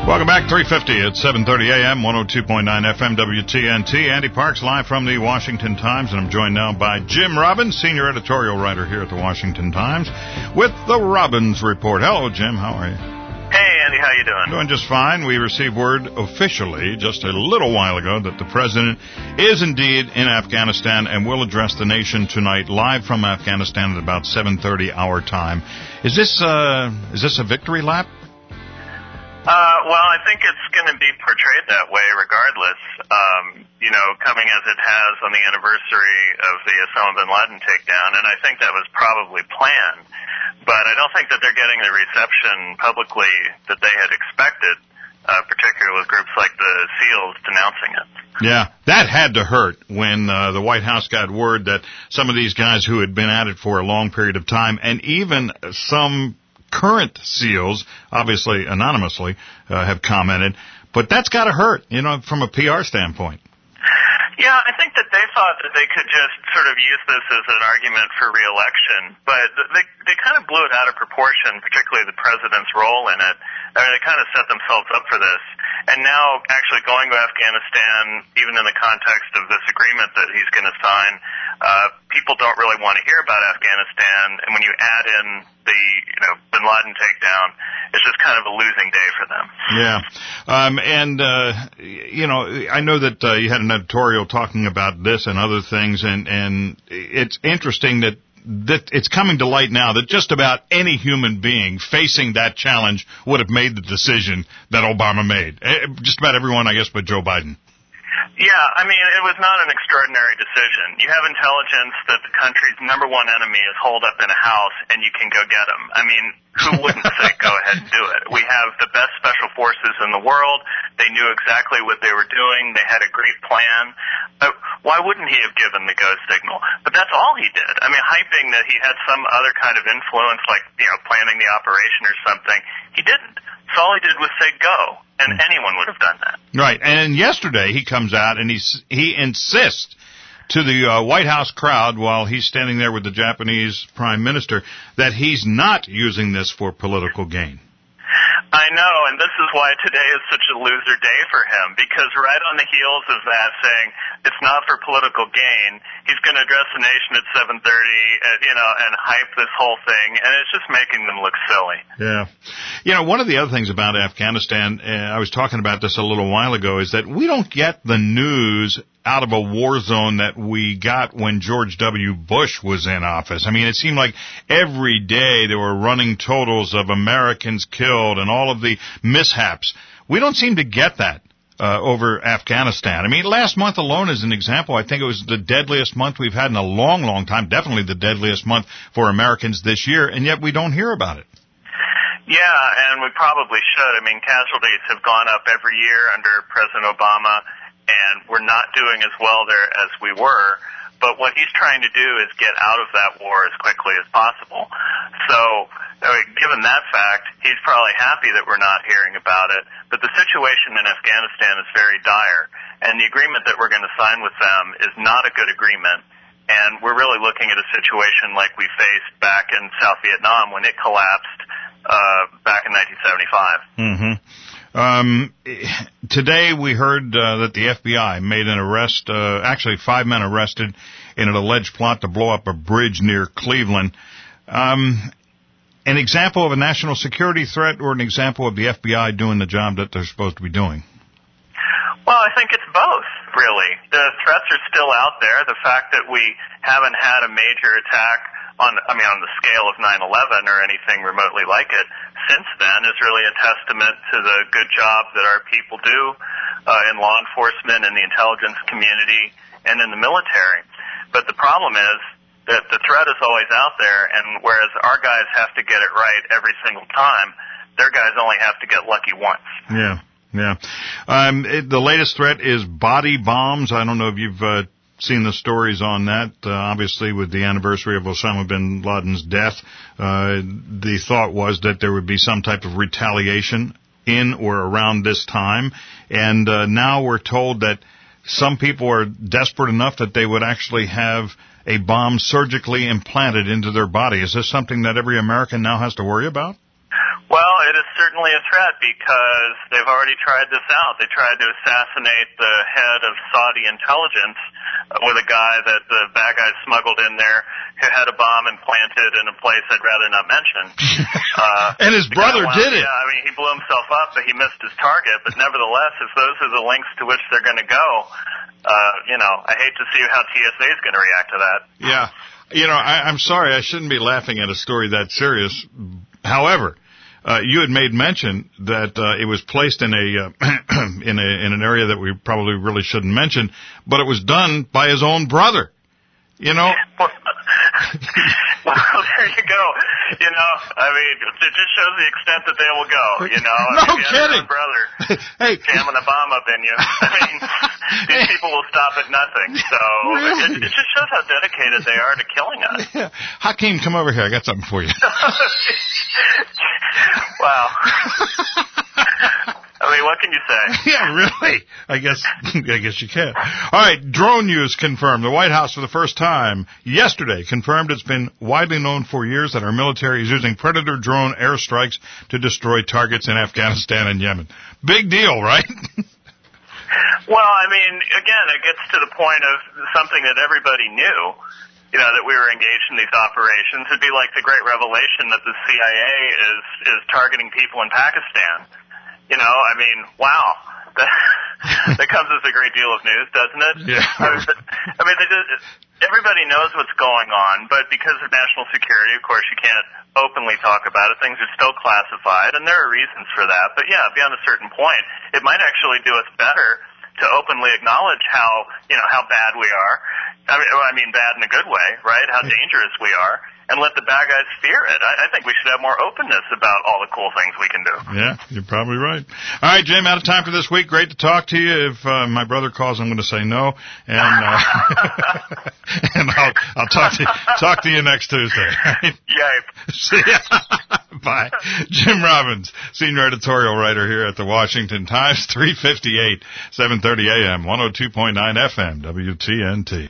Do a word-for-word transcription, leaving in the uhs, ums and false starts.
Welcome back, three fifty at seven thirty a.m., one oh two point nine F M W T N T. Andy Parks live from the Washington Times, and I'm joined now by Jim Robbins, senior editorial writer here at the Washington Times, with the Robbins Report. Hello, Jim. How are you? Hey, Andy. How you doing? Doing just fine. We received word officially just a little while ago that the president is indeed in Afghanistan and will address the nation tonight live from Afghanistan at about seven thirty our time. Is this, uh, is this a victory lap? Uh, well, I think it's going to be portrayed that way regardless, um, you know, coming as it has on the anniversary of the Osama bin Laden takedown, and I think that was probably planned. But I don't think that they're getting the reception publicly that they had expected, uh, particularly with groups like the SEALs denouncing it. Yeah, that had to hurt when uh, the White House got word that some of these guys who had been at it for a long period of time, and even some current SEALs, obviously anonymously, uh, have commented. But that's got to hurt, you know, from a P R standpoint. Yeah, I think that they thought that they could just sort of use this as an argument for re-election, but they they kind of blew it out of proportion, particularly the president's role in it. I mean, they kind of set themselves up for this. And now actually going to Afghanistan, even in the context of this agreement that he's going to sign, uh, people don't really want to hear about Afghanistan. And when you add in the, you know, bin Laden takedown, it's just kind of a losing day for them. Yeah. Um, and, uh, you know, I know that uh, you had an editorial talking about this and other things, and, and it's interesting that that it's coming to light now that just about any human being facing that challenge would have made the decision that Obama made. Just about everyone, I guess, but Joe Biden. Yeah, I mean, it was not an extraordinary decision. You have intelligence that the country's number one enemy is holed up in a house, and you can go get him. I mean, who wouldn't say go ahead and do it? We have the best special forces in the world. They knew exactly what they were doing. They had a great plan. Uh, why wouldn't he have given the go signal? But that's all he did. I mean, hyping that he had some other kind of influence, like, you know, planning the operation or something. He didn't. So all he did was say go, and anyone would have done that. Right, and yesterday he comes out and he he insists to the uh, White House crowd while he's standing there with the Japanese Prime Minister that he's not using this for political gain. I know, and this is why today is such a loser day for him, because right on the heels of that saying it's not for political gain, he's going to address the nation at seven thirty, uh, you know, and hype this whole thing, and it's just making them look silly. Yeah. You know, one of the other things about Afghanistan, uh, I was talking about this a little while ago, is that we don't get the news out of a war zone that we got when George W. Bush was in office. I mean, it seemed like every day there were running totals of Americans killed and all of the mishaps. We don't seem to get that uh, over Afghanistan. I mean, last month alone as an example, I think it was the deadliest month we've had in a long, long time, definitely the deadliest month for Americans this year, and yet we don't hear about it. Yeah, and we probably should. I mean, casualties have gone up every year under President Obama, and we're not doing as well there as we were. But what he's trying to do is get out of that war as quickly as possible. So, I mean, given that fact, he's probably happy that we're not hearing about it. But the situation in Afghanistan is very dire, and the agreement that we're going to sign with them is not a good agreement. And we're really looking at a situation like we faced back in South Vietnam when it collapsed uh, back in nineteen seventy-five. Mm-hmm. Um, today we heard uh, that the F B I made an arrest, uh, actually five men arrested in an alleged plot to blow up a bridge near Cleveland. Um, an example of a national security threat or an example of the F B I doing the job that they're supposed to be doing? Well, I think it's both, really. The threats are still out there. The fact that we haven't had a major attack on, I mean, on the scale of nine eleven or anything remotely like it since then is really a testament to the good job that our people do uh, in law enforcement, in the intelligence community, and in the military. But the problem is that the threat is always out there, and whereas our guys have to get it right every single time, their guys only have to get lucky once. Yeah, yeah. Um, it, the latest threat is body bombs. I don't know if you've uh, seen the stories on that. Uh, obviously, with the anniversary of Osama bin Laden's death, uh, the thought was that there would be some type of retaliation in or around this time. And uh, now we're told that some people are desperate enough that they would actually have a bomb surgically implanted into their body. Is this something that every American now has to worry about? Well, it is certainly certainly a threat because they've already tried this out. They tried to assassinate the head of Saudi intelligence with a guy that the bad guys smuggled in there who had a bomb implanted in a place I'd rather not mention. Uh, and his brother wound, did it. Yeah, I mean, he blew himself up, but he missed his target. But nevertheless, if those are the lengths to which they're going to go, uh, you know, I hate to see how T S A is going to react to that. Yeah. You know, I, I'm sorry, I shouldn't be laughing at a story that serious. However, uh, you had made mention that uh, it was placed in a uh, in a in an area that we probably really shouldn't mention, but it was done by his own brother. You know. Well, there you go. You know, I mean, it just shows the extent that they will go. You know, no I mean, kidding, brother. Hey, jamming a bomb up in you. I mean, these people will stop at nothing. So really? it, it just shows how dedicated they are to killing us. Yeah. Hakeem, come over here. I got something for you. Wow. I mean, what can you say? Yeah, really. I guess, I guess you can. All right, drone use confirmed. The White House, for the first time yesterday, confirmed it's been widely known for years that our military is using Predator drone airstrikes to destroy targets in Afghanistan and Yemen. Big deal, right? Well, I mean, again, it gets to the point of something that everybody knew, you know, that we were engaged in these operations. It'd be like the great revelation that the C I A is, is targeting people in Pakistan. You know, I mean, wow. That, that comes as a great deal of news, doesn't it? Yeah. I mean, I mean they just, everybody knows what's going on, but because of national security, of course, you can't openly talk about it. Things are still classified, and there are reasons for that. But yeah, beyond a certain point, it might actually do us better to openly acknowledge how, you know, how bad we are. I mean, I mean bad in a good way, right? How dangerous we are. And let the bad guys fear it. I, I think we should have more openness about all the cool things we can do. Yeah, you're probably right. All right, Jim, out of time for this week. Great to talk to you. If uh, my brother calls, I'm going to say no, and uh, and I'll I'll talk to you, talk to you next Tuesday. Right? Yay. See ya. Bye. Jim Robbins, senior editorial writer here at the Washington Times, three fifty-eight, seven thirty a.m., one oh two point nine F M, W T N T.